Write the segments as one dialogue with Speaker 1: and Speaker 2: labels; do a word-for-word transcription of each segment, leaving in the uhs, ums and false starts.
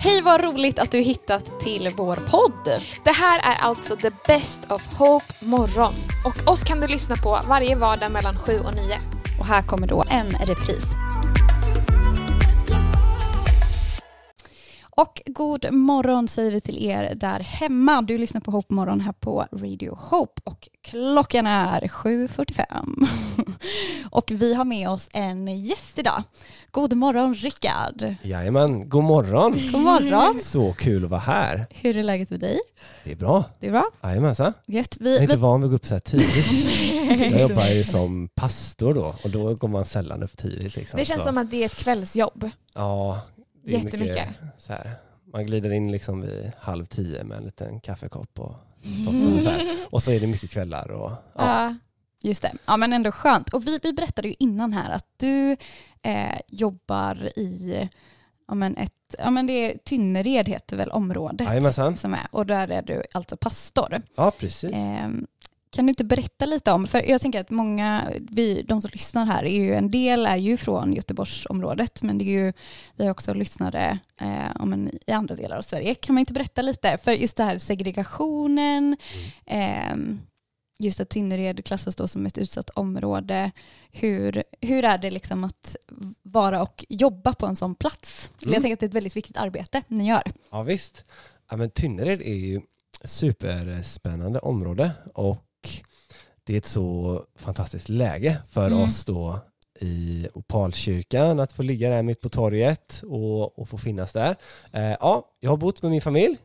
Speaker 1: Hej, vad roligt att du hittat till vår podd.
Speaker 2: Det här är alltså The Best of Hope morgon. Och oss kan du lyssna på varje vardag mellan sju och nio.
Speaker 1: Och här kommer då en repris. Och god morgon säger vi till er där hemma. Du lyssnar på Hope morgon här på Radio Hope och klockan är sju fyrtiofem. Och vi har med oss en gäst idag. God morgon Rickard.
Speaker 3: Jajamän, god morgon.
Speaker 1: God morgon.
Speaker 3: Så kul att vara här.
Speaker 1: Hur är läget med dig?
Speaker 3: Det är bra.
Speaker 1: Det är bra?
Speaker 3: Jajamensan.
Speaker 1: Gött.
Speaker 3: Vi, jag är inte
Speaker 1: vi...
Speaker 3: van vid att gå upp så här tidigt. Jag jobbar ju som pastor då och då går man sällan upp tidigt. Liksom.
Speaker 2: Det känns
Speaker 3: så.
Speaker 2: som att det är ett kvällsjobb.
Speaker 3: Ja, det är
Speaker 2: jättemycket.
Speaker 3: Mycket, så här. Man glider in liksom vid halv tio med en liten kaffekopp och softar så här. Och så är det mycket kvällar. Och, ja.
Speaker 1: Uh, just det. Ja, men ändå skönt. Och vi, vi berättade ju innan här att du eh, jobbar i ja, men ett, ja, men det är Tynnered heter väl området.
Speaker 3: Jajamensan.
Speaker 1: Som är. Och där är du alltså pastor.
Speaker 3: Ja, precis.
Speaker 1: Eh, Kan du inte berätta lite om, för jag tänker att många, vi, de som lyssnar här, är ju, en del är ju från Göteborgsområdet, men det är ju, vi har också lyssnare eh, om en, i andra delar av Sverige. Kan man inte berätta lite, för just det här segregationen, mm. eh, just att Tynnered klassas då som ett utsatt område, hur, hur är det liksom att vara och jobba på en sån plats? Mm. Jag tänker att det är ett väldigt viktigt arbete ni gör.
Speaker 3: Ja visst, ja, men Tynnered är ju ett superspännande område och det är ett så fantastiskt läge för mm. oss då i Opalkyrkan att få ligga där mitt på torget och, och få finnas där. Eh, ja, jag har bott med min familj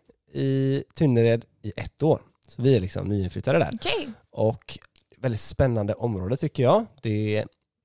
Speaker 3: i Tynnered i ett år. Så vi är liksom nyinflyttade där.
Speaker 2: Okay.
Speaker 3: Och väldigt spännande område tycker jag. Det,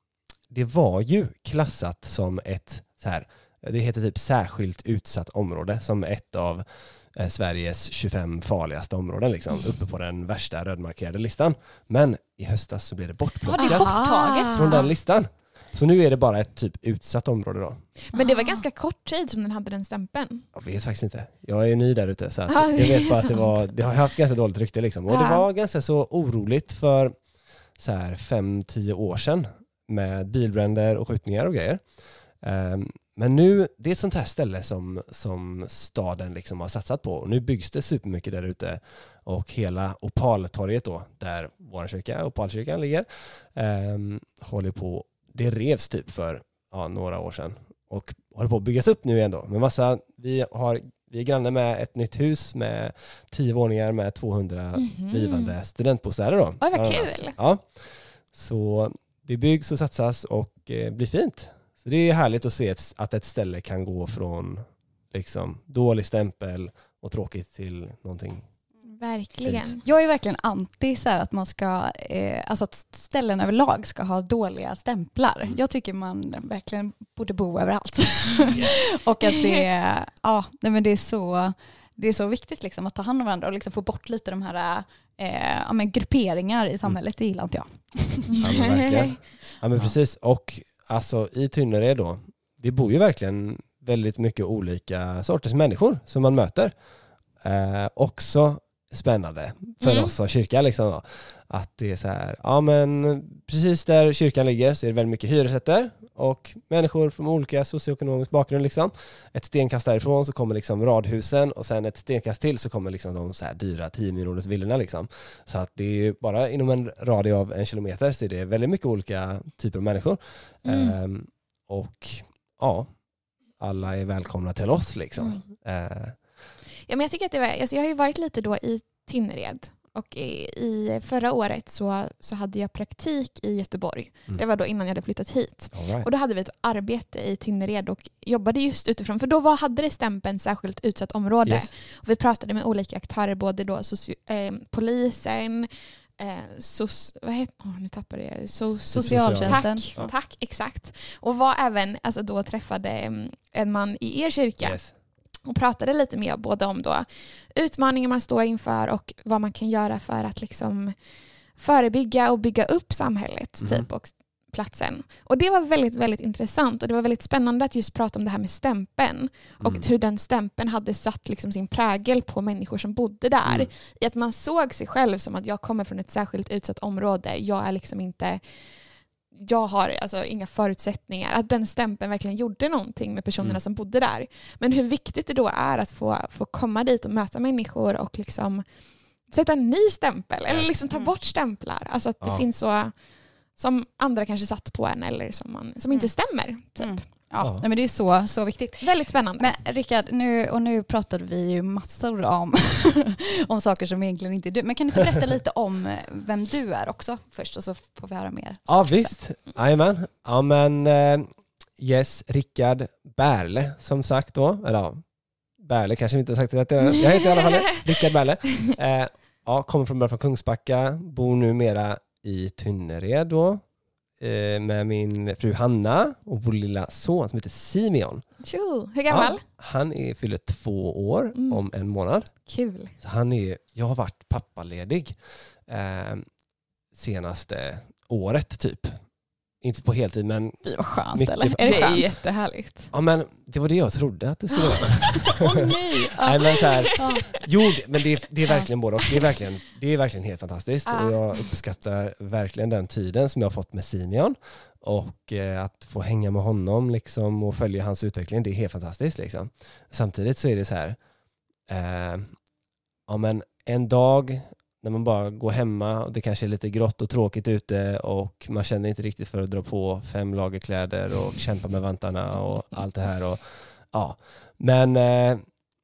Speaker 3: det var ju klassat som ett så här, det heter typ särskilt utsatt område, som ett av eh, Sveriges tjugofem farligaste områden liksom, uppe på den värsta rödmarkerade listan. Men i höstas så blev det bortplockat
Speaker 1: ah.
Speaker 3: från den listan. Så nu är det bara ett typ utsatt område då.
Speaker 2: Men det var ganska kort tid som den hade den stämpeln.
Speaker 3: Jag vet faktiskt inte. Jag är ny där ute så att ah, jag vet bara att det var, det har haft ganska dåligt rykte liksom. Och ah. det var ganska så oroligt för så här fem, tio år sedan med bilbränder och skjutningar och grejer. Um, Men nu, det är ett sånt här ställe som, som staden liksom har satsat på. Och nu byggs det supermycket där ute. Och hela Opaltorget då, där vår kyrka, Opalkyrkan ligger, um, håller på, det revs typ för ja, några år sedan. Och håller på att byggas upp nu igen då. Men massa, vi, har, vi är grannar med ett nytt hus med tio våningar med tvåhundra mm-hmm. blivande studentbostäder då.
Speaker 2: Oj, vad kul!
Speaker 3: Ja, så det byggs och satsas och eh, blir fint. Så det är härligt att se ett, att ett ställe kan gå från liksom, dålig stämpel och tråkigt till någonting.
Speaker 2: Verkligen.
Speaker 1: Fint. Jag är verkligen anti så här att man ska, eh, alltså att ställen överlag ska ha dåliga stämplar. Mm. Jag tycker man verkligen borde bo överallt. Yeah. Och att det, ja, nej, men det är så, det är så viktigt liksom att ta hand om varandra och liksom få bort lite de här eh, ja, men grupperingar i samhället. Det gillar inte jag.
Speaker 3: Ja, men verkligen. Ja, men precis. Och alltså i Tynnered då, det bor ju verkligen väldigt mycket olika sorters människor som man möter. Eh, också spännande för mm. oss som kyrka liksom då. Att det är så här, ja men precis där kyrkan ligger så är det väldigt mycket hyresrätter och människor från olika socioekonomisk bakgrund liksom. Ett stenkast därifrån så kommer liksom radhusen och sen ett stenkast till så kommer liksom de så här dyra tio miljoners villorna liksom. Så att det är ju bara inom en radie av en kilometer så är det väldigt mycket olika typer av människor. Mm. Ehm, och ja, alla är välkomna till oss liksom. Mm. Ehm.
Speaker 2: Ja, men jag tycker att det var, alltså jag har ju varit lite då i Tynnered och i, i förra året så, så hade jag praktik i Göteborg. Mm. Det var då innan jag hade flyttat hit.
Speaker 3: Right.
Speaker 2: Och då hade vi ett arbete i Tynnered och jobbade just utifrån, för då var, hade det stämpeln särskilt utsatt område.
Speaker 3: Yes.
Speaker 2: Och vi pratade med olika aktörer, både då soci, eh, polisen, eh, sos, vad heter, oh, nu tappade jag, so,
Speaker 1: socialtjänsten.
Speaker 2: Tack, ja. tack, exakt. Och var även, alltså då träffade en man i er kyrka.
Speaker 3: Yes.
Speaker 2: Och pratade lite mer både om då utmaningar man står inför och vad man kan göra för att liksom förebygga och bygga upp samhället mm. typ och platsen. Och det var väldigt, väldigt intressant och det var väldigt spännande att just prata om det här med stämpeln och mm. hur den stämpeln hade satt liksom sin prägel på människor som bodde där. Mm. I att man såg sig själv som att jag kommer från ett särskilt utsatt område. Jag är liksom inte jag har alltså inga förutsättningar. Att den stämpeln verkligen gjorde någonting med personerna mm. som bodde där. Men hur viktigt det då är att få, få komma dit och möta människor och liksom sätta en ny stämpel. Eller liksom ta bort stämplar. Alltså att det ja. finns så som andra kanske satt på en eller som, man, som inte stämmer. Typ. Mm.
Speaker 1: Ja, ja. Nej, men det är så, så viktigt.
Speaker 2: Väldigt spännande.
Speaker 1: Men Rickard, nu, och nu pratade vi ju massor om, om saker som egentligen inte är du. Men kan du inte berätta lite om vem du är också först och så får vi höra mer?
Speaker 3: Ja visst, jajamän. Ja men uh, yes, Rickard Bärle som sagt då. Eller ja, Bärle kanske vi inte har sagt det. Jag heter i alla fall Rickard Bärle. Uh, ja, kommer från början från Kungsbacka, bor numera i Tynnered då. Med min fru Hanna och vår lilla son som heter Simeon.
Speaker 2: Tjo, hur gammal?
Speaker 3: Ja, han är fyller två år mm. om en månad.
Speaker 2: Kul.
Speaker 3: Så han är, jag har varit pappaledig eh, senaste året typ. Inte på heltid men...
Speaker 1: Det var skönt
Speaker 3: mycket,
Speaker 1: eller?
Speaker 2: Är det, det är jättehärligt.
Speaker 3: Ja men det var det jag trodde att det skulle vara.
Speaker 1: Åh oh, nej!
Speaker 3: Nej men så här, jo men det är, det är verkligen både och. Det är verkligen, det är verkligen helt fantastiskt. Och jag uppskattar verkligen den tiden som jag har fått med Simeon. Och eh, att få hänga med honom liksom, och följa hans utveckling, det är helt fantastiskt. Liksom. Samtidigt så är det så här, eh, ja men en dag... när man bara går hemma och det kanske är lite grått och tråkigt ute och man känner inte riktigt för att dra på fem lager kläder och kämpa med vantarna och allt det här. Och, ja. Men eh,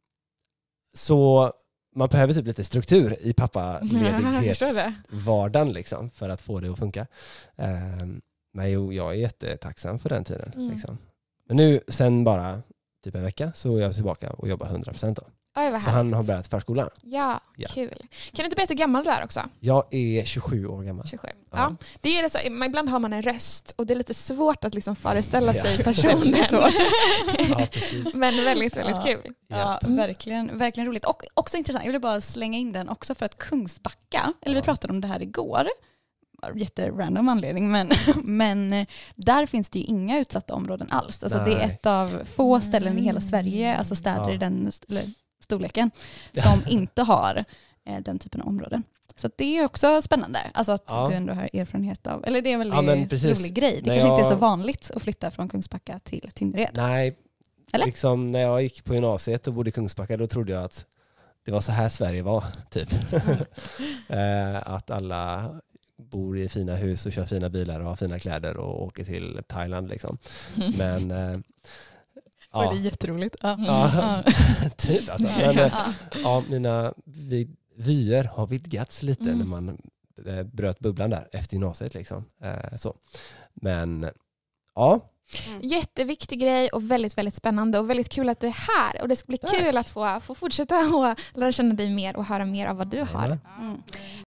Speaker 3: så man behöver typ lite struktur i pappaledighetsvardagen liksom, för att få det att funka. Eh, men jo, jag är jättetacksam för den tiden. Mm. Liksom. Men nu sen bara typ en vecka så är jag tillbaka och jobbar hundra procent då.
Speaker 2: Oj,
Speaker 3: så han har börjat förskolan.
Speaker 2: Ja, ja, kul. Kan du inte berätta hur gammal du är också?
Speaker 3: Jag är tjugosju år gammal.
Speaker 2: tjugosju. Ja. Ja. Det är det så, ibland har man en röst och det är lite svårt att liksom föreställa sig ja. personen.
Speaker 3: Ja, precis.
Speaker 2: Men väldigt, väldigt
Speaker 1: ja.
Speaker 2: kul.
Speaker 1: Ja, mm. verkligen, verkligen roligt. Och också intressant, jag vill bara slänga in den också för att Kungsbacka, eller vi pratade om det här igår, jätterandom anledning, men, men där finns det ju inga utsatta områden alls. Alltså det är ett av få ställen i hela Sverige, alltså städer ja. i den eller, storleken som inte har eh, den typen av områden. Så det är också spännande. Alltså att ja. du ändå har erfarenhet av, eller det är en väldigt ja, rolig grej. Det när kanske jag... inte är så vanligt att flytta från Kungsbacka till Tynnered.
Speaker 3: Nej, eller? Liksom när jag gick på gymnasiet och bodde i Kungsbacka då trodde jag att det var så här Sverige var, typ. Mm. eh, att alla bor i fina hus och kör fina bilar och har fina kläder och åker till Thailand liksom. Men eh,
Speaker 1: ja. Det är jätteroligt. Ja.
Speaker 3: Ja. typ alltså. Men, ja. ja, mina vyer har vidgats lite mm. när man eh, bröt bubblan där efter gymnasiet liksom. Eh, så. Men ja.
Speaker 2: Mm. Jätteviktig grej och väldigt, väldigt spännande och väldigt kul att du är här. Och det ska bli Tack. kul att få, få fortsätta och lära känna dig mer och höra mer av vad du har. Mm.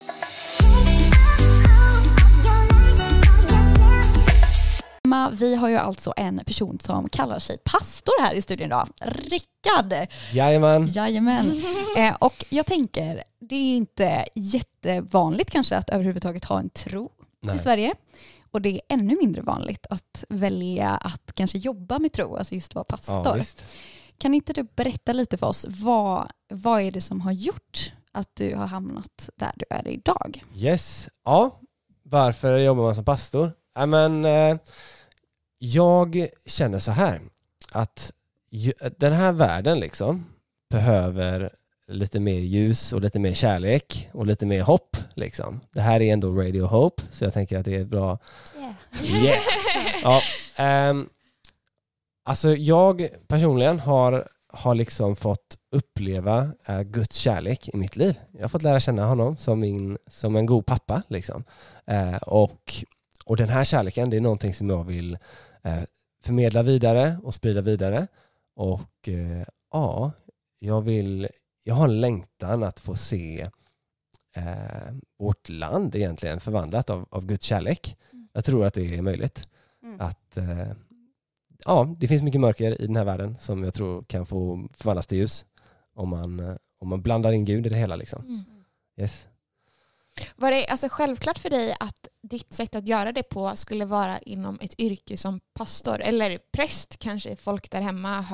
Speaker 1: Vi har ju alltså en person som kallar sig pastor här i studion idag. Rickard.
Speaker 3: Jajamän.
Speaker 1: Jajamän. Eh, och jag tänker, det är inte jättevanligt kanske att överhuvudtaget ha en tro Nej. i Sverige. Och det är ännu mindre vanligt att välja att kanske jobba med tro, alltså just vara pastor.
Speaker 3: Ja,
Speaker 1: kan inte du berätta lite för oss, vad, vad är det som har gjort att du har hamnat där du är idag?
Speaker 3: Yes, ja. Varför jobbar man som pastor? Ja, men, eh, jag känner så här att ju, den här världen liksom behöver lite mer ljus och lite mer kärlek och lite mer hopp liksom. Det här är ändå Radio Hope så jag tänker att det är ett bra yeah. yeah. Ja, um, alltså jag personligen har, har liksom fått uppleva uh, Guds kärlek i mitt liv. Jag har fått lära känna honom som, min, som en god pappa liksom. Uh, och Och den här kärleken, det är någonting som jag vill eh, förmedla vidare och sprida vidare. Och eh, ja, jag vill, jag har en längtan att få se eh, vårt land egentligen förvandlat av, av Guds kärlek. Mm. Jag tror att det är möjligt. Mm. Att eh, ja, det finns mycket mörker i den här världen som jag tror kan få förvandlas till ljus om man, om man blandar in Gud i det hela liksom. Mm. Yes.
Speaker 2: Var det alltså självklart för dig att ditt sätt att göra det på skulle vara inom ett yrke som pastor eller präst, kanske folk där hemma hör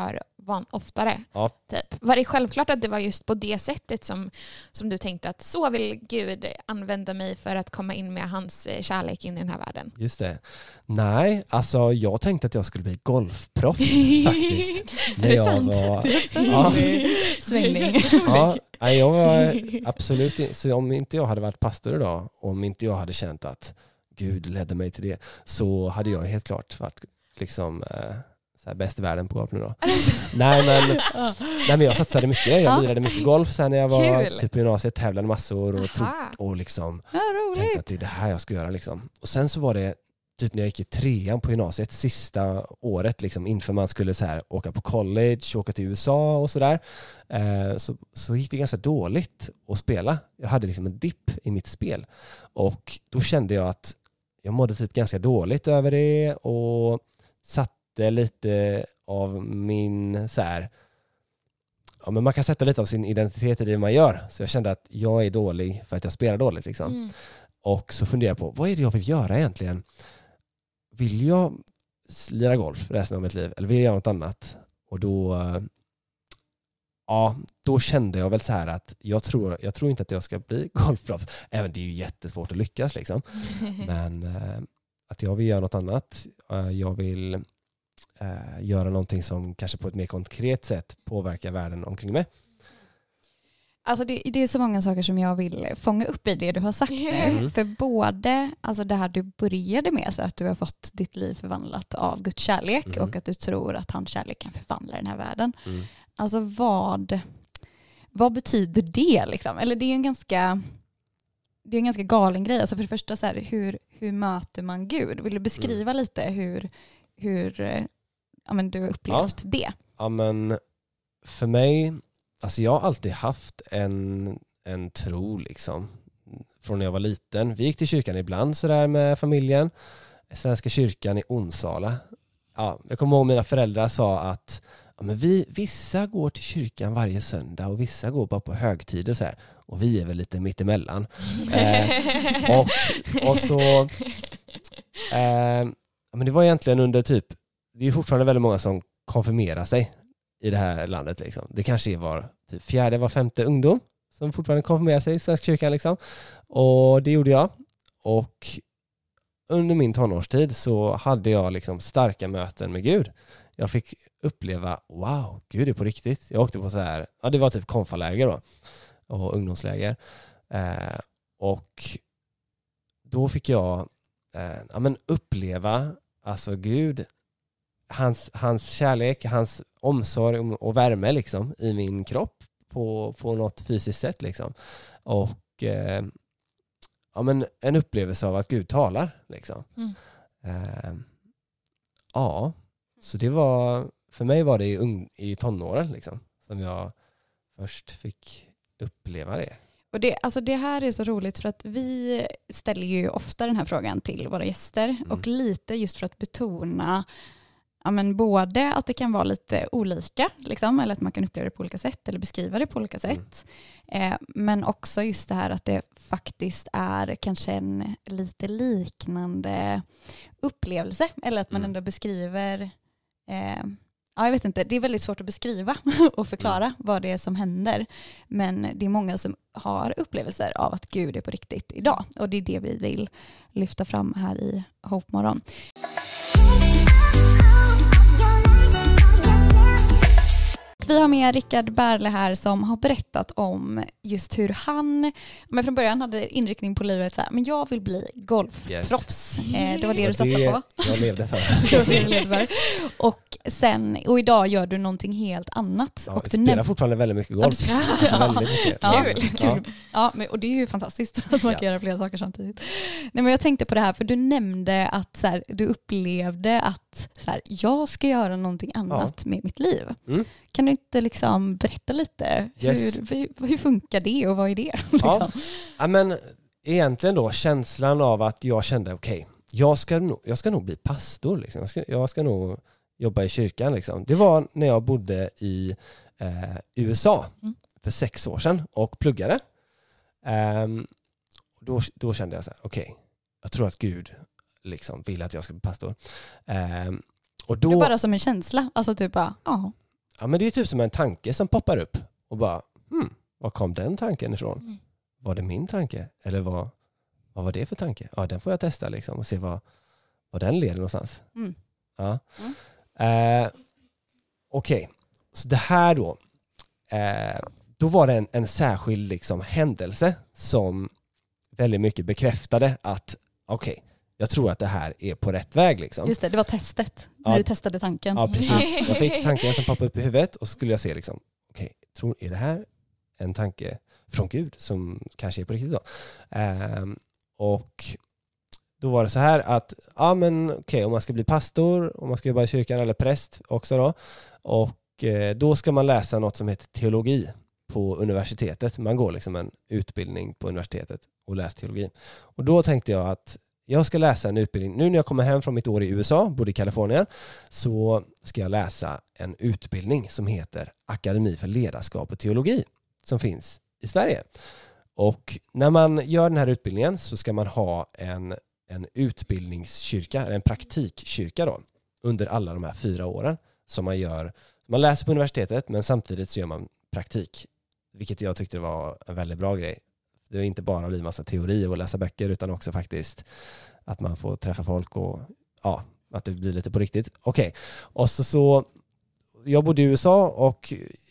Speaker 2: van, oftare.
Speaker 3: Ja.
Speaker 2: Typ. Var det självklart att det var just på det sättet som, som du tänkte att så vill Gud använda mig för att komma in med hans kärlek in i den här världen?
Speaker 3: Just det. Nej, alltså jag tänkte att jag skulle bli golfproffs faktiskt.
Speaker 1: Är det sant?
Speaker 3: Var...
Speaker 1: Ja. Svängning.
Speaker 3: Ja, nej, jag var absolut inte, så om inte jag hade varit pastor idag, om inte jag hade känt att Gud ledde mig till det, så hade jag helt klart varit liksom eh, så här bäst i världen på golf nu då. nej, men, nej men jag satsade mycket, jag
Speaker 1: Ja.
Speaker 3: lirade mycket golf sen när jag var
Speaker 2: Kul.
Speaker 3: typ på gymnasiet, tävlade massor och, tro,
Speaker 2: Aha.
Speaker 3: och liksom
Speaker 1: Ja,
Speaker 3: tänkte
Speaker 1: roligt.
Speaker 3: att det är det här jag ska göra liksom. Och sen så var det typ när jag gick i trean på gymnasiet, sista året liksom, inför man skulle så här, åka på college, åka till U S A och sådär, eh, så, så gick det ganska dåligt att spela. Jag hade liksom en dipp i mitt spel. Och då kände jag att jag mådde typ ganska dåligt över det och satte lite av min så här, ja, men man kan sätta lite av sin identitet i det man gör. Så jag kände att jag är dålig för att jag spelar dåligt liksom.
Speaker 2: Mm.
Speaker 3: Och så funderade jag på, vad är det jag vill göra egentligen? Vill jag lira golf resten av mitt liv? Eller vill jag göra något annat? Och då, ja, då kände jag väl så här att jag tror, jag tror inte att jag ska bli golfproffs. Även det är ju jättesvårt att lyckas liksom. Men eh, att jag vill göra något annat. Eh, jag vill eh, göra någonting som kanske på ett mer konkret sätt påverkar världen omkring mig.
Speaker 1: Alltså det, det är så många saker som jag vill fånga upp i det du har sagt nu.
Speaker 3: Mm.
Speaker 1: För både alltså det här du började med, så att du har fått ditt liv förvandlat av Guds kärlek
Speaker 3: Mm.
Speaker 1: och att du tror att hans kärlek kan förvandla den här världen.
Speaker 3: Mm.
Speaker 1: Alltså vad, vad betyder det liksom? Eller det är ju en ganska, det är en ganska galen grej. Alltså för det första, så här, hur, hur möter man Gud? Vill du beskriva
Speaker 3: Mm.
Speaker 1: lite hur, hur eh, ja, men du har upplevt
Speaker 3: Ja.
Speaker 1: det?
Speaker 3: Ja, men för mig, alltså jag har alltid haft en, en tro liksom. Från när jag var liten. Vi gick till kyrkan ibland så där med familjen. Svenska kyrkan i Onsala. Ja, jag kommer ihåg mina föräldrar sa att ja, men vi, vissa går till kyrkan varje söndag och vissa går bara på högtider så här. Och vi är väl lite mittemellan. eh, och, och så eh, men det var egentligen under typ, det är fortfarande väldigt många som konfirmerar sig i det här landet liksom. Det kanske var typ fjärde, var femte ungdom som fortfarande konfirmerar sig i Svenska kyrkan liksom. Och det gjorde jag. Och under min tonårstid så hade jag liksom starka möten med Gud. Jag fick uppleva, wow, Gud är på riktigt. Jag åkte på så här, ja det var typ konfaläger då. Och ungdomsläger. Eh, och då fick jag eh, ja, men uppleva alltså Gud, hans, hans kärlek, hans omsorg och värme liksom i min kropp på, på något fysiskt sätt liksom. Och eh, ja, men en upplevelse av att Gud talar liksom.
Speaker 2: Mm.
Speaker 3: Eh, ja, så det var, för mig var det i, ung, i tonåren liksom som jag först fick uppleva det.
Speaker 1: Och det, alltså det här är så roligt för att vi ställer ju ofta den här frågan till våra gäster
Speaker 3: Mm.
Speaker 1: och lite just för att betona ja, men både att det kan vara lite olika liksom, eller att man kan uppleva det på olika sätt eller beskriva det på olika sätt. Mm. Eh, men också just det här att det faktiskt är kanske en lite liknande upplevelse eller att man
Speaker 3: Mm.
Speaker 1: ändå beskriver eh, ja, jag vet inte, det är väldigt svårt att beskriva och förklara mm. vad det är som händer. Men det är många som har upplevelser av att Gud är på riktigt idag. Och det är det vi vill lyfta fram här i Hope Morgon. Vi har med Rickard Berle här som har berättat om just hur han, men från början hade inriktning på livet så här, men jag vill bli golfproffs. Yes. Eh, det var det, det du satsade på.
Speaker 3: Jag levde för.
Speaker 1: det var det du levde för. Och sen, och idag gör du någonting helt annat.
Speaker 3: Ja,
Speaker 1: och
Speaker 3: jag
Speaker 1: du
Speaker 3: spelar
Speaker 1: näm-
Speaker 3: fortfarande väldigt mycket golf.
Speaker 1: Ja,
Speaker 3: alltså, väldigt mycket.
Speaker 1: Ja,
Speaker 2: Kul.
Speaker 1: kul. Ja. Ja, men, och det är ju fantastiskt att man kan ja. göra flera saker samtidigt. Nej, men jag tänkte på det här, för du nämnde att så här, du upplevde att så här, jag ska göra någonting annat ja. med mitt liv. Mm. Kan du inte liksom berätta lite?
Speaker 3: Yes.
Speaker 1: Hur, hur, hur funkar det och vad är det? Liksom?
Speaker 3: Ja. Ja, men egentligen då känslan av att jag kände okej, okay, jag, ska nog, jag ska nog bli pastor. Liksom. Jag, ska, jag ska nog jobba i kyrkan. Liksom. Det var när jag bodde i eh, U S A mm. för sex år sedan och pluggade. Um, då, då kände jag så här, okej, okay, jag tror att Gud liksom vill att jag ska bli pastor. Um, och då,
Speaker 1: det är bara som en känsla. Alltså typ bara, ja.
Speaker 3: ja, men det är typ som en tanke som poppar upp och bara, hmm, var kom den tanken ifrån? Mm. Var det min tanke? Eller vad, vad var det för tanke? Ja, den får jag testa liksom och se vad, vad den leder någonstans. Mm. Ja. Mm. Eh, Okej, okay. Så det här då, eh, då var det en, en särskild liksom händelse som väldigt mycket bekräftade att okej, okay, jag tror att det här är på rätt väg. Liksom.
Speaker 1: Just det, det var testet. Ja. När du testade tanken.
Speaker 3: Ja, precis. Jag fick tanken som poppade upp i huvudet och så skulle jag se liksom, okej, okay, tror, är det här en tanke från Gud som kanske är på riktigt då? Um, och då var det så här att, ja men okej, okay, om man ska bli pastor, om man ska jobba i kyrkan eller präst också då, och eh, då ska man läsa något som heter teologi på universitetet. Man går liksom en utbildning på universitetet och läser teologi. Och då tänkte jag att jag ska läsa en utbildning. Nu när jag kommer hem från mitt år i U S A, bodde i Kalifornien, så ska jag läsa en utbildning som heter Akademi för ledarskap och teologi som finns i Sverige. Och när man gör den här utbildningen så ska man ha en, en utbildningskyrka, en praktikkyrka då, under alla de här fyra åren som man gör. Man läser på universitetet men samtidigt så gör man praktik, vilket jag tyckte var en väldigt bra grej. Det är inte bara bli massa teori och läsa böcker utan också faktiskt att man får träffa folk och ja, att det blir lite på riktigt. Okej, okay. Och så, så jag bodde i U S A och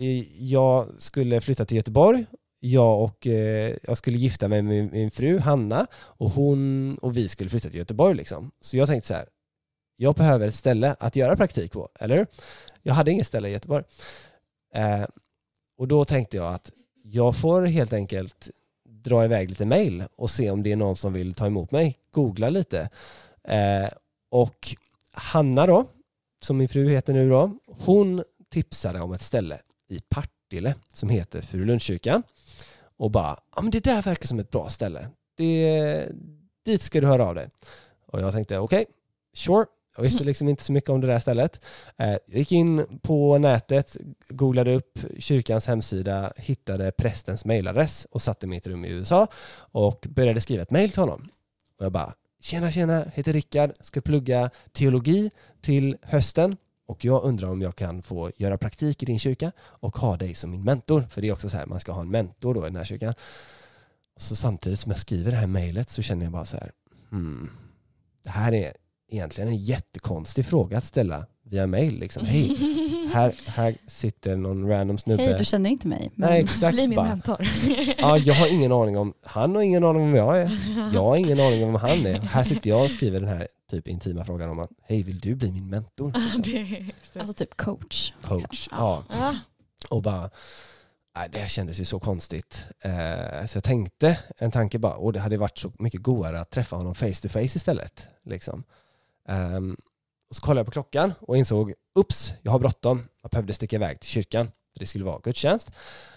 Speaker 3: jag skulle flytta till Göteborg. Jag och eh, jag skulle gifta mig med min, min fru Hanna och hon och vi skulle flytta till Göteborg liksom. Så jag tänkte så här, jag behöver ett ställe att göra praktik på, eller? Jag hade inget ställe i Göteborg. Eh, och då tänkte jag att jag får helt enkelt dra iväg lite mejl och se om det är någon som vill ta emot mig. Googla lite. Eh, och Hanna då, som min fru heter nu då, hon tipsade om ett ställe i Partille som heter Furulundskyrkan. Och bara, ja men det där verkar som ett bra ställe. Det, dit ska du höra av dig. Och jag tänkte, okej, okay, sure. Jag visste liksom inte så mycket om det där stället. Jag gick in på nätet, googlade upp kyrkans hemsida, hittade prästens mejladress och satte mitt rum i U S A och började skriva ett mejl till honom. Och jag bara, tjena tjena, heter Rickard, ska plugga teologi till hösten och jag undrar om jag kan få göra praktik i din kyrka och ha dig som min mentor. För det är också så här, man ska ha en mentor då i den här kyrkan. Och så samtidigt som jag skriver det här mejlet så känner jag bara så här, hmm, det här är egentligen en jättekonstig fråga att ställa via mail. Liksom. Hej, här, här sitter någon random snubbe.
Speaker 1: Hej, du känner inte mig.
Speaker 2: Men
Speaker 3: Nej, exakt,
Speaker 2: bli min bara. mentor.
Speaker 3: Ja, jag har ingen aning om, han har ingen aning om vem jag är. Jag har ingen aning om vem han är. Här sitter jag och skriver den här typ intima frågan om att, hej, vill du bli min mentor? Liksom.
Speaker 1: Alltså typ coach.
Speaker 3: Coach, ja. ja. Och bara, nej, det här kändes ju så konstigt. Eh, så jag tänkte en tanke bara, och det hade varit så mycket godare att träffa honom face to face istället. Liksom. Um, och så kollade jag på klockan och insåg, ups, jag har bråttom. Jag behövde sticka iväg till kyrkan. För det skulle vara gudstjänst.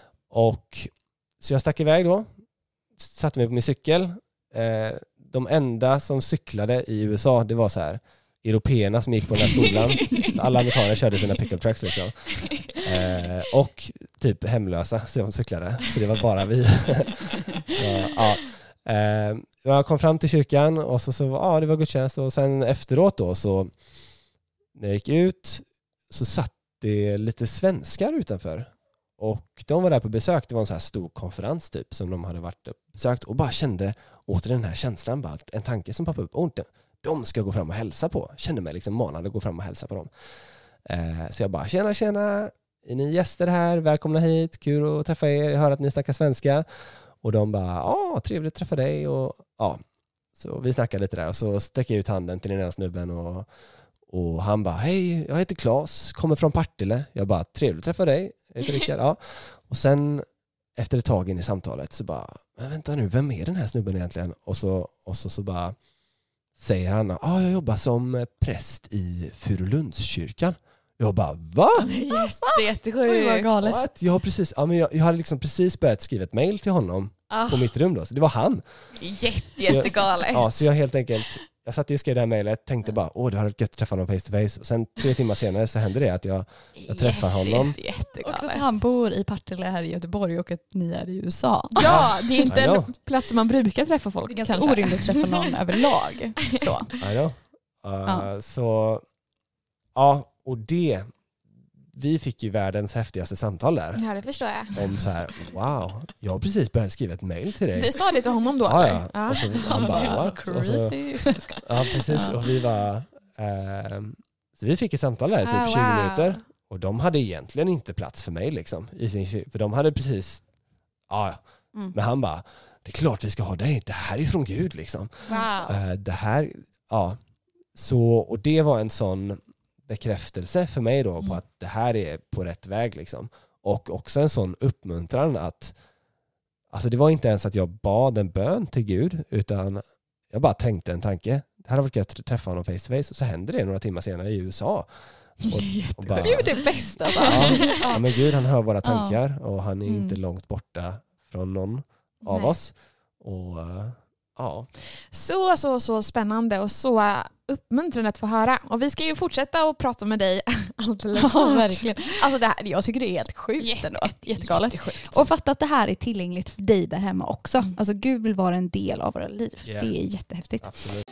Speaker 3: Och så jag stack iväg då. Satte mig på min cykel. Uh, de enda som cyklade i U S A, det var så här européerna som gick på den här skolan. Alla amerikaner körde sina pick-up trucks liksom. Uh, och typ hemlösa som cyklade. Så det var bara vi. så, ja. Uh, jag kom fram till kyrkan och så, så ja, det var gudstjänst och sen efteråt då så när jag gick ut så satt det lite svenskar utanför och de var där på besök. Det var en så här stor konferens typ som de hade varit och besökt och bara kände åter den här känslan, bara en tanke som poppade upp. Och de ska gå fram och hälsa på. Kände mig liksom manad att gå fram och hälsa på dem. Uh, så jag bara, tjena tjena, är ni gäster här? Välkomna hit, kul att träffa er. Jag hör att ni snackar svenska. Och de bara, ja, trevligt att träffa dig. Och, ja. Så vi snackade lite där och så sträcker jag ut handen till den ena snubben och, och han bara, hej, jag heter Claes, kommer från Partille. Jag bara, trevligt att träffa dig. Jag heter Rickard. Ja. Och sen efter ett tag in i samtalet så bara, men vänta nu, vem är den här snubben egentligen? Och så, och så, så bara säger han, ja, jag jobbar som präst i Furulundskyrkan. Jag bara, va?
Speaker 2: Jätte, jättesjukt.
Speaker 1: Oj, vad galet.
Speaker 3: What? Jag, har precis, ja, men jag, jag hade liksom precis börjat skriva ett mejl till honom oh. på mitt rum då. Så det var han.
Speaker 2: Jätte, jättegalet.
Speaker 3: Jag, ja, så jag helt enkelt, jag satt och skrev det här mejlet, tänkte bara, åh, det har varit gött att träffa honom face to face. Och sen tre timmar senare så hände det att jag, jag träffar
Speaker 2: jätte,
Speaker 3: honom.
Speaker 2: Jätte, jättegalet.
Speaker 1: Också att han bor i Partille här i Göteborg och att ni är i U S A.
Speaker 2: Ja, det är inte en plats som man brukar träffa folk.
Speaker 1: Det är ganska kanske orimligt att träffa någon överlag. Så.
Speaker 3: I know. Uh, ja. Så, ja, och det vi fick ju världens häftigaste samtal där.
Speaker 2: Ja, det förstår jag.
Speaker 3: Om så här, wow, jag har precis börjat skriva ett mejl till dig.
Speaker 2: Du sa det till honom då?
Speaker 3: Ja,
Speaker 2: eller?
Speaker 3: ja. Och så, han bara, what? Och så, ja, precis. Och vi var, eh, så vi fick ett samtal där i typ
Speaker 2: ah,
Speaker 3: tjugo
Speaker 2: wow.
Speaker 3: minuter. Och de hade egentligen inte plats för mig liksom. I sin, för de hade precis, ja,
Speaker 1: Mm.
Speaker 3: men han bara, det är klart vi ska ha dig. Det här är från Gud liksom.
Speaker 2: Wow.
Speaker 3: Eh, det här, ja. Så, och det var en sån bekräftelse för mig då på
Speaker 2: Mm.
Speaker 3: att det här är på rätt väg liksom. Och också en sån uppmuntran att, alltså det var inte ens att jag bad en bön till Gud, utan jag bara tänkte en tanke. Det hade varit gött att träffa honom face to face, och så händer det några timmar senare i U S A. Och, och bara,
Speaker 1: Gud, det är bästa.
Speaker 3: ja, ja, men Gud, han hör våra tankar och han är
Speaker 1: Mm.
Speaker 3: inte långt borta från någon av
Speaker 2: Nej.
Speaker 3: oss. Och uh, ja.
Speaker 2: Så, så, så spännande och så uppmuntrande att få höra. Och vi ska ju fortsätta att prata med dig alldeles
Speaker 1: Ja,
Speaker 2: snart.
Speaker 1: verkligen. Alltså det här, jag tycker det är helt sjukt
Speaker 2: Jätte-
Speaker 1: ändå. Jättegalet.
Speaker 2: Jättesjukt.
Speaker 1: Och fatta att det här är tillgängligt för dig där hemma också. Alltså Gud vill vara en del av våra liv.
Speaker 3: Yeah.
Speaker 1: Det är jättehäftigt.
Speaker 3: Absolut.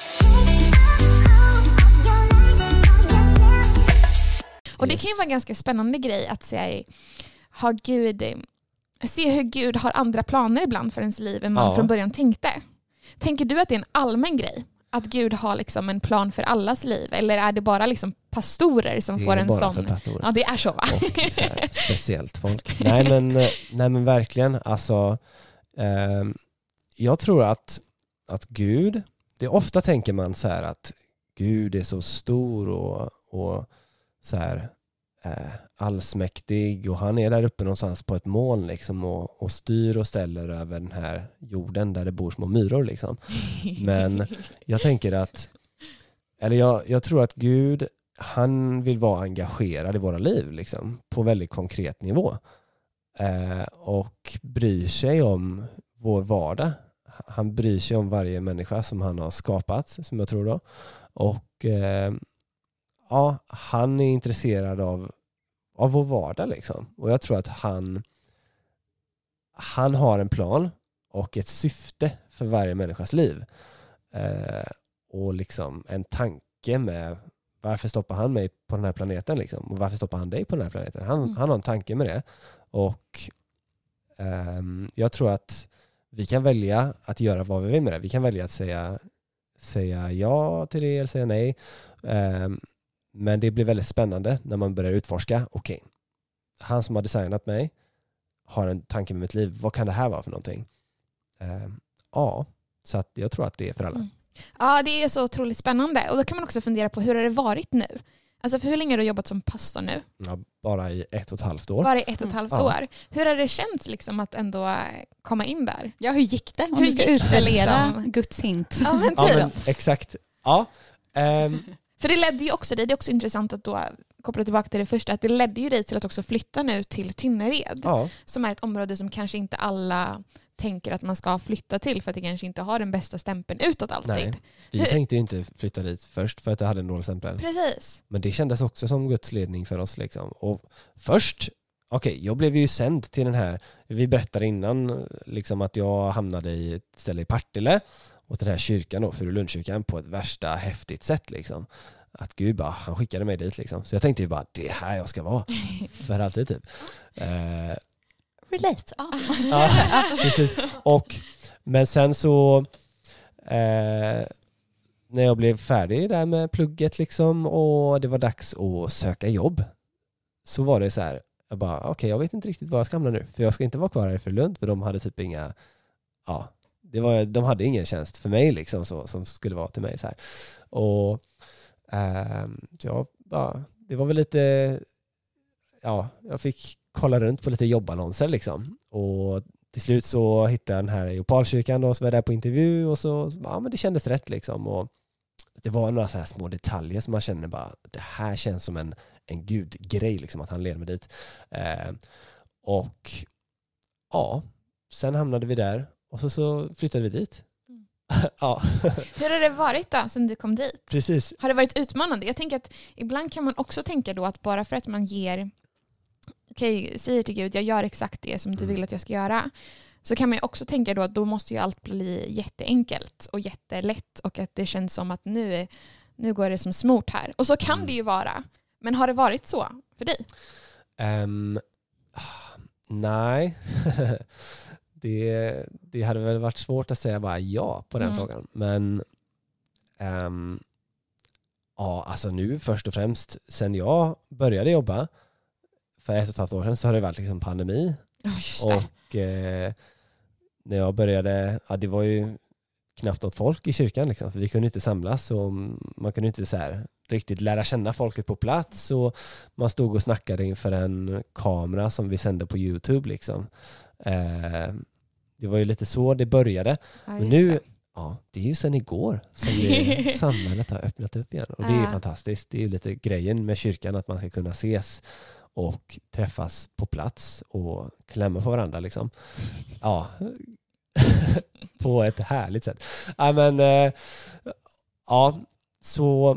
Speaker 2: Och det
Speaker 3: Yes.
Speaker 2: kan ju vara en ganska spännande grej att se, har Gud, se hur Gud har andra planer ibland för ens liv än man
Speaker 3: Ja.
Speaker 2: från början tänkte. Tänker du att det är en allmän grej? Att Gud har liksom en plan för allas liv? Eller är det bara liksom pastorer som
Speaker 3: Det
Speaker 2: får
Speaker 3: är
Speaker 2: en
Speaker 3: bara
Speaker 2: sån...
Speaker 3: för pastorer.
Speaker 2: Ja, det är så va?
Speaker 3: Och så här, speciellt folk. Nej men, nej men verkligen, alltså eh, jag tror att, att Gud, det är ofta tänker man så här att Gud är så stor och, och så här eh, allsmäktig, och han är där uppe någonstans på ett moln liksom, och, och styr och ställer över den här jorden där det bor små myror liksom. Men jag tänker att, eller jag, jag tror att Gud, han vill vara engagerad i våra liv liksom, på väldigt konkret nivå. Eh, och bryr sig om vår vardag. Han bryr sig om varje människa som han har skapat, som jag tror då. Och eh, ja, han är intresserad av, av vår vardag liksom. Och jag tror att han han har en plan och ett syfte för varje människas liv. Eh, och liksom en tanke med varför stoppar han mig på den här planeten liksom? Och varför stoppar han dig på den här planeten? Han,
Speaker 2: Mm.
Speaker 3: han har en tanke med det. Och ehm, jag tror att vi kan välja att göra vad vi vill med det. Vi kan välja att säga, säga ja till det eller säga nej. Ehm, men det blir väldigt spännande när man börjar utforska. Okej, okay, han som har designat mig har en tanke med mitt liv. Vad kan det här vara för någonting? Ehm, ja, så att jag tror att det är för alla.
Speaker 2: Mm. Ja, det är så otroligt spännande. Och då kan man också fundera på hur har det varit nu? Alltså för hur länge har du jobbat som pastor nu?
Speaker 3: Ja, bara i ett och ett halvt år.
Speaker 2: Bara i ett och ett halvt
Speaker 3: Ja.
Speaker 2: år. Hur har det känts liksom att ändå komma in där?
Speaker 1: Ja, hur gick det? Om
Speaker 2: Hur
Speaker 1: du ska
Speaker 2: gick det,
Speaker 1: utvärdera
Speaker 2: liksom?
Speaker 1: Guds hint.
Speaker 2: Ja, men
Speaker 3: Ja,
Speaker 2: typ.
Speaker 3: men exakt. Ja. Ehm,
Speaker 2: För det ledde ju också dig, det är också intressant att då koppla tillbaka till det första, att det ledde ju dig till att också flytta nu till Tynnered.
Speaker 3: ja.
Speaker 2: Som är ett område som kanske inte alla tänker att man ska flytta till för att det kanske inte har den bästa stämpeln utåt alltid.
Speaker 3: Nej. Vi
Speaker 2: Hur-
Speaker 3: tänkte ju inte flytta dit först för att det hade en dålig stämpel.
Speaker 2: Precis.
Speaker 3: Men det kändes också som Guds ledning för oss. Liksom. Och först, okej, okay, jag blev ju sänd till den här, vi berättade innan liksom, att jag hamnade i ett ställe i Partille och den här kyrkan då, Furulundskyrkan, på ett värsta häftigt sätt. Liksom. Att Gud bara, han skickade mig dit. Liksom. Så jag tänkte ju bara, det är här jag ska vara. För alltid typ. Eh,
Speaker 1: Relate. Ah.
Speaker 3: Ja, precis. Och, men sen så eh, när jag blev färdig där med plugget liksom, och det var dags att söka jobb, så var det så här, jag bara, okej, okay, jag vet inte riktigt var jag ska hamna nu, för jag ska inte vara kvar här för Lund, för de hade typ inga, ja, det var, de hade ingen tjänst för mig liksom, så, som skulle vara till mig så här. Och eh, ja, bara, det var väl lite, ja, jag fick kolla runt på lite jobbannonser liksom. Och till slut så hittade jag den här i Opalkyrkan då, så var jag där på intervju, och så, ja men det kändes rätt liksom. Och det var några så här små detaljer som man känner bara, det här känns som en, en gudgrej liksom, att han leder mig dit. Eh, och ja, sen hamnade vi där och så, så flyttade vi dit.
Speaker 2: Mm.
Speaker 3: Ja,
Speaker 2: Hur har det varit då sen du kom dit?
Speaker 3: precis.
Speaker 2: Har det varit utmanande? Jag tänker att ibland kan man också tänka då att bara för att man ger, okej, okay, säger till Gud, jag gör exakt det som du
Speaker 3: Mm.
Speaker 2: vill att jag ska göra, så kan man ju också tänka då att då måste ju allt bli jätteenkelt och jättelätt, och att det känns som att nu, nu går det som smort här. Och så kan
Speaker 3: Mm.
Speaker 2: det ju vara. Men har det varit så? För för dig?
Speaker 3: Um, nej, det, det hade väl varit svårt att säga bara ja på den mm. frågan. Men um, ja, alltså nu först och främst, sen jag började jobba för ett och ett halvt år sedan så har det varit liksom pandemi.
Speaker 2: Oh,
Speaker 3: och eh, när jag började, ja, det var ju knappt något folk i kyrkan liksom, för vi kunde inte samlas och man kunde inte så här riktigt lära känna folket på plats och man stod och snackade inför en kamera som vi sände på YouTube liksom. Eh, det var ju lite så det började.
Speaker 2: Ja,
Speaker 3: men nu, det. ja, det är ju sen igår som det, samhället har öppnat upp igen och det är ju fantastiskt. Det är ju lite grejen med kyrkan att man ska kunna ses och träffas på plats och klämma på varandra liksom. Ja, på ett härligt sätt. Ja, men eh, ja, så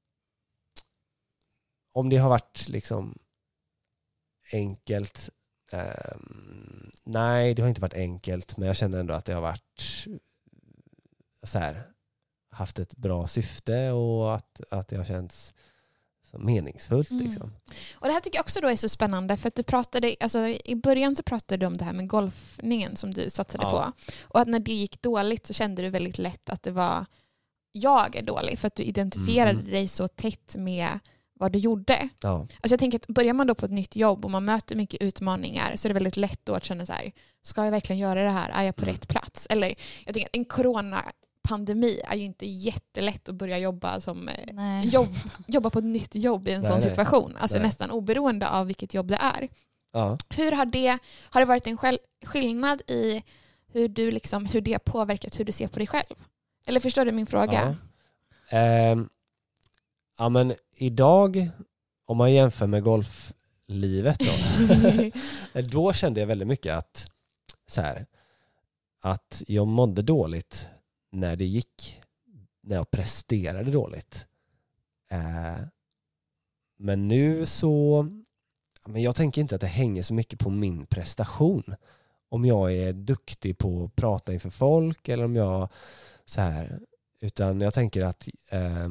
Speaker 3: om det har varit liksom enkelt, eh, nej det har inte varit enkelt, men jag känner ändå att det har varit så här, haft ett bra syfte och att, att det har känts meningsfullt liksom. Mm.
Speaker 2: Och det här tycker jag också då är så spännande för att du pratade, alltså i början så pratade du om det här med golfningen som du satsade ja. på och att när det gick dåligt så kände du väldigt lätt att det var jag är dålig för att du identifierade mm. dig så tätt med vad du gjorde.
Speaker 3: Ja.
Speaker 2: Alltså jag tänker att börjar man då på ett nytt jobb och man möter mycket utmaningar så är det väldigt lätt då att känna så här, ska jag verkligen göra det här? Är jag på mm. rätt plats? Eller jag tänker att en corona pandemi är ju inte jättelätt att börja jobba som jobb, jobba på ett nytt jobb i en nej, sån situation. Alltså nej. nästan oberoende av vilket jobb det är.
Speaker 3: Ja.
Speaker 2: Hur har det har det varit en skillnad i hur du liksom hur det har påverkat hur du ser på dig själv? Eller förstår du min fråga?
Speaker 3: Ja. Eh, ja men idag om man jämför med golflivet då, då kände jag väldigt mycket att så här, att jag mådde dåligt när det gick, när jag presterade dåligt. Eh, men nu så, men jag tänker inte att det hänger så mycket på min prestation. Om jag är duktig på att prata inför folk eller om jag så här, utan jag tänker att eh,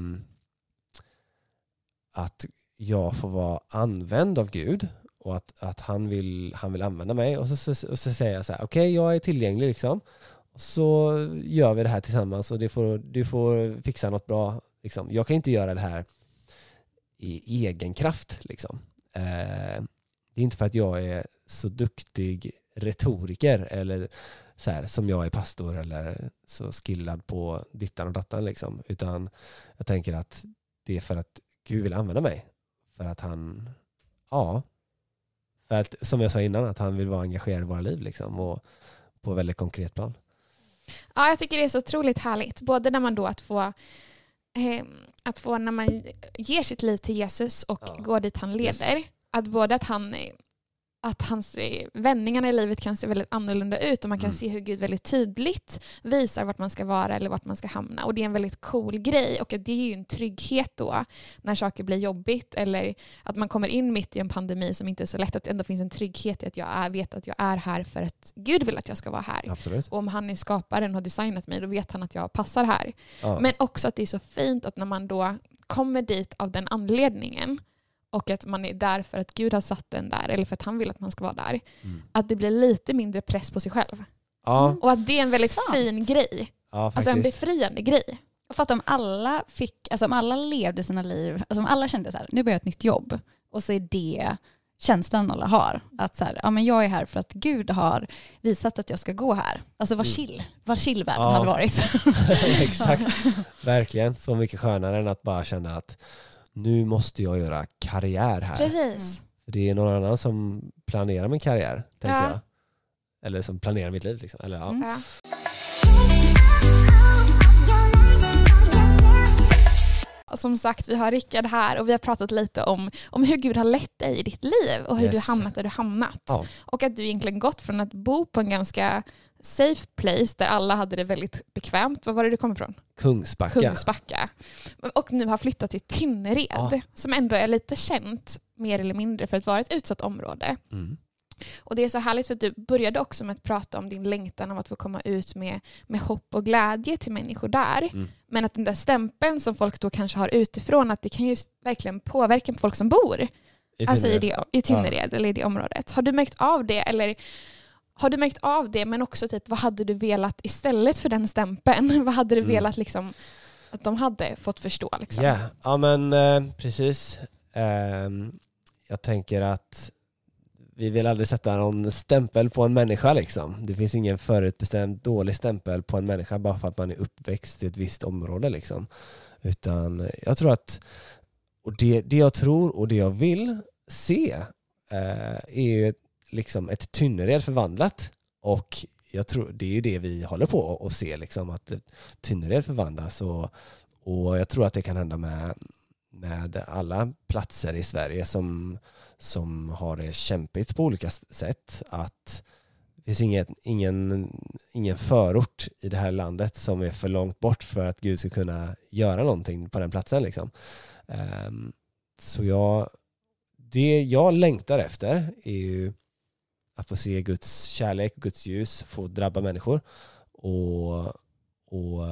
Speaker 3: att jag får vara använd av Gud och att, att han, vill, han vill använda mig och så, så, och så säger jag så här, okej okay, jag är tillgänglig liksom. Så gör vi det här tillsammans och det får, du får fixa något bra. Liksom. Jag kan inte göra det här i egen kraft. Liksom. Eh, det är inte för att jag är så duktig retoriker eller så här, som jag är pastor eller så skillad på dittan och dattan. Liksom. Utan jag tänker att det är för att Gud vill använda mig. För att han, ja, för att, som jag sa innan, att han vill vara engagerad i våra liv liksom, och på väldigt konkret plan.
Speaker 2: Ja, jag tycker det är så otroligt härligt. Både när man då att få eh, att få när man ger sitt liv till Jesus och ja. går dit han leder. Yes. Att både att han att hans vändningarna i livet kan se väldigt annorlunda ut och man kan mm. se hur Gud väldigt tydligt visar vart man ska vara eller vart man ska hamna. Och det är en väldigt cool grej och det är ju en trygghet då när saker blir jobbigt eller att man kommer in mitt i en pandemi som inte är så lätt, att det ändå finns en trygghet i att jag är, vet att jag är här för att Gud vill att jag ska vara här.
Speaker 3: Absolut.
Speaker 2: Och om han är skaparen och har designat mig, då vet han att jag passar här.
Speaker 3: Ja.
Speaker 2: Men också att det är så fint att när man då kommer dit av den anledningen och att man är där för att Gud har satt den där eller för att han vill att man ska vara där. Mm. Att det blir lite mindre press på sig själv.
Speaker 3: Ja.
Speaker 2: Och att det är en väldigt
Speaker 1: Sant.
Speaker 2: fin grej.
Speaker 3: Ja,
Speaker 2: alltså en befriande grej.
Speaker 1: Och för att om alla fick, alltså om alla levde sina liv, alltså om alla kände så här, nu börjar jag ett nytt jobb och så är det känslan alla har. Att så här, ja men jag är här för att Gud har visat att jag ska gå här. Alltså vad chill, vad chill världen
Speaker 3: ja.
Speaker 1: hade varit.
Speaker 3: Exakt, verkligen. Så mycket skönare än att bara känna att nu måste jag göra karriär här.
Speaker 2: Precis.
Speaker 3: Mm. Det är någon annan som planerar min karriär, tänker
Speaker 2: ja.
Speaker 3: jag. Eller som planerar mitt liv. Liksom. Eller, ja.
Speaker 2: Mm. Ja. Som sagt, vi har Rickard här och vi har pratat lite om, om hur Gud har lett dig i ditt liv och hur yes. du hamnat där du hamnat.
Speaker 3: Ja.
Speaker 2: Och att du egentligen gått från att bo på en ganska safe place där alla hade det väldigt bekvämt. Vad var det du kom ifrån?
Speaker 3: Kungsbacka.
Speaker 2: Kungsbacka. Och nu har flyttat till Tynnered ja. som ändå är lite känt mer eller mindre för att vara ett utsatt område.
Speaker 3: Mm.
Speaker 2: Och det är så härligt för att du började också med att prata om din längtan av att få komma ut med, med hopp och glädje till människor där.
Speaker 3: Mm.
Speaker 2: Men att den där stämpeln som folk då kanske har utifrån, att det kan ju verkligen påverka folk som bor
Speaker 3: I
Speaker 2: alltså i, det, i Tynnered ja. eller i det området. Har du märkt av det eller har du märkt av det men också typ vad hade du velat istället för den stämpeln? Vad hade du mm. velat liksom att de hade fått förstå liksom?
Speaker 3: Yeah. Ja men eh, precis. Eh, jag tänker att vi vill aldrig sätta någon stämpel på en människa liksom. Det finns ingen förutbestämd dålig stämpel på en människa bara för att man är uppväxt i ett visst område liksom. Utan jag tror att och det, det jag tror och det jag vill se eh, är ju liksom ett Tynnered förvandlat. Och jag tror det är ju det vi håller på att se liksom, att Tynnered förvandlas och, och jag tror att det kan hända med, med alla platser i Sverige som, som har det kämpigt på olika sätt. Att det finns inget, ingen, ingen förort i det här landet som är för långt bort för att Gud ska kunna göra någonting på den platsen liksom. Um, så jag det jag längtar efter är ju att få se Guds kärlek och Guds ljus få drabba människor och, och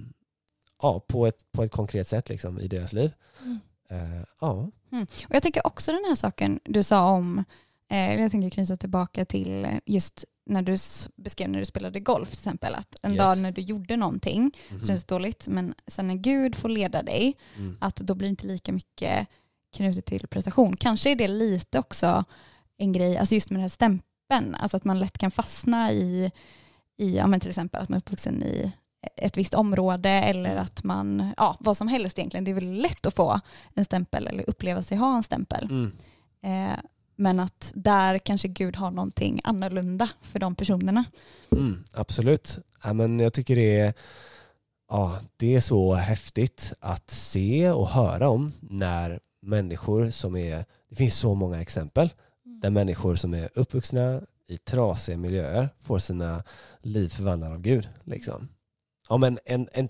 Speaker 3: ja, på ett, på ett konkret sätt liksom, i deras liv. Mm. Uh, ja.
Speaker 1: Mm. Och jag tänker också den här saken du sa om, eh, jag tänker knyta tillbaka till just när du beskrev när du spelade golf till exempel, att en yes. dag när du gjorde någonting mm-hmm. så känns det dåligt, men sen när Gud får leda dig mm. att då blir det inte lika mycket knutet till prestation. Kanske är det lite också en grej, alltså just med den här stämpeln, alltså att man lätt kan fastna i, i ja, men till exempel att man är uppvuxen i ett visst område eller att man, ja, vad som helst egentligen. Det är väl lätt att få en stämpel eller uppleva sig ha en stämpel. Mm. Eh, men att där kanske Gud har någonting annorlunda för de personerna.
Speaker 3: Mm, absolut. Ja, men jag tycker det är, ja, det är så häftigt att se och höra om när människor som är, det finns så många exempel mm. där människor som är uppvuxna i trasiga miljöer får sina liv förvandlade av Gud. Liksom. Ja, men en, en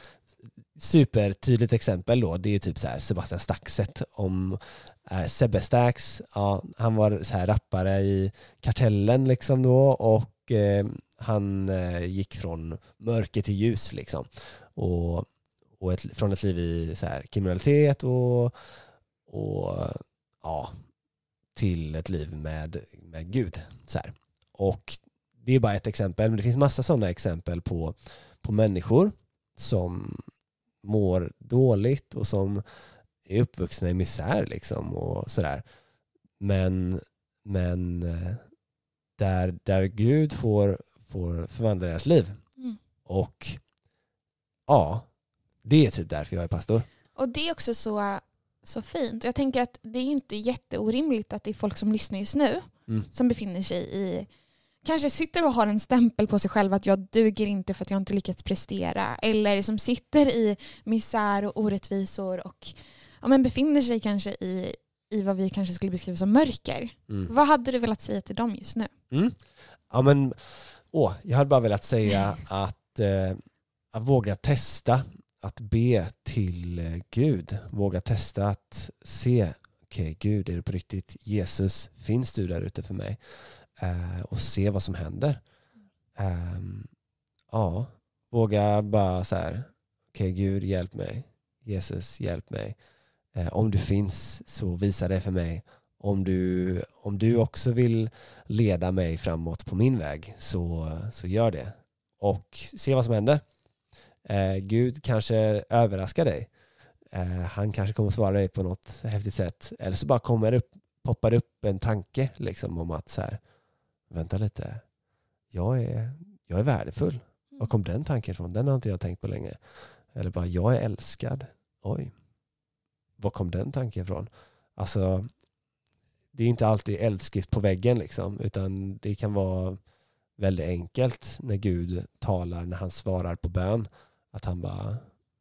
Speaker 3: supertydligt exempel då, det är typ så här Sebastian Staxet om eh, Sebbe Stax. Ja, han var så här rappare i Kartellen liksom då och eh, han eh, gick från mörker till ljus liksom. Och, och ett, från ett liv i så här kriminalitet och, och ja, till ett liv med, med Gud. Så här. Och det är bara ett exempel, men det finns massa sådana exempel på, på människor som mår dåligt och som är uppvuxna i misär liksom och sådär. Men, men där, där Gud får, får förvandla deras liv. Mm. Och ja, det är typ därför jag är pastor.
Speaker 2: Och det är också så, så fint. Jag tänker att det är inte jätteorimligt att det är folk som lyssnar just nu mm. som befinner sig i, kanske sitter och har en stämpel på sig själv att jag duger inte för att jag inte lyckats prestera. Eller som sitter i misär och orättvisor och ja, men befinner sig kanske i, i vad vi kanske skulle beskriva som mörker. Mm. Vad hade du velat säga till dem just nu?
Speaker 3: Mm. Ja, men, åh, jag hade bara velat säga att, eh, att våga testa att be till eh, Gud. Våga testa att se, okej okay, Gud, är det på riktigt? Jesus, finns du där ute för mig? Uh, och se vad som händer. Um, ja, våga bara så här, okej okay, Gud, hjälp mig. Jesus, hjälp mig. Uh, om du finns så visa det för mig. Om du, om du också vill leda mig framåt på min väg så, så gör det. Och se vad som händer. Uh, Gud kanske överraskar dig. Uh, han kanske kommer svara dig på något häftigt sätt. Eller så bara kommer upp, poppar upp en tanke liksom, om att så här, vänta lite, jag är, jag är värdefull. Var kom den tanken ifrån? Den har inte jag tänkt på länge. Eller bara, jag är älskad. Oj. Var kom den tanken ifrån? Alltså, det är inte alltid eldskrift på väggen liksom, utan det kan vara väldigt enkelt när Gud talar, när han svarar på bön, att han bara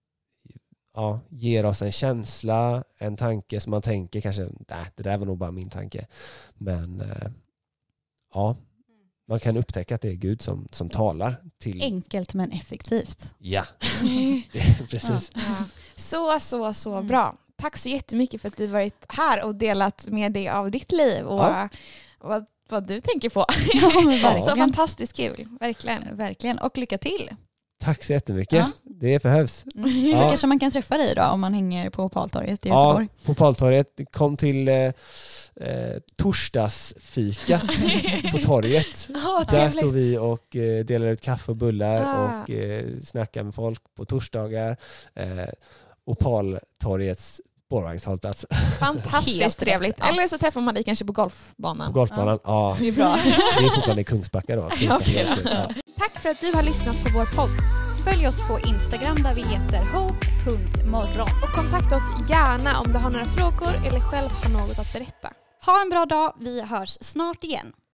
Speaker 3: ja, ger oss en känsla, en tanke som man tänker kanske, nej, det där var nog bara min tanke. Men eh, ja, man kan upptäcka att det är Gud som, som talar till.
Speaker 1: Enkelt men effektivt.
Speaker 3: Ja, precis.
Speaker 2: Ja. Ja. Så, så, så mm. bra. Tack så jättemycket för att du varit här och delat med dig av ditt liv och ja. vad, vad du tänker på. Ja, så fantastiskt kul, verkligen.
Speaker 1: Verkligen, och lycka till.
Speaker 3: Tack så jättemycket. Ja. Det behövs.
Speaker 1: Mm. Ja. Så kanske man kan träffa dig då om man hänger på Paltorget i Göteborg.
Speaker 3: Ja, på Paltorget. Kom till eh, torsdagsfikat på torget.
Speaker 2: Oh,
Speaker 3: Där står vi och eh, delar ut kaffe och bullar
Speaker 2: ah.
Speaker 3: och eh, snackar med folk på torsdagar. Eh, Opaltorgets spårvagnshållplats.
Speaker 2: Fantastiskt trevligt. Ja. Eller så träffar man dig kanske på golfbanan.
Speaker 3: På golfbanan, ja.
Speaker 2: ja. Det är bra.
Speaker 3: Det är fortfarande i Kungsbacka då.
Speaker 2: Okay, då. Ja. Tack för att du har lyssnat på vår podd.
Speaker 1: Följ oss på Instagram där vi heter hope punkt morgon.
Speaker 2: Och kontakta oss gärna om du har några frågor eller själv har något att berätta.
Speaker 1: Ha en bra dag, vi hörs snart igen.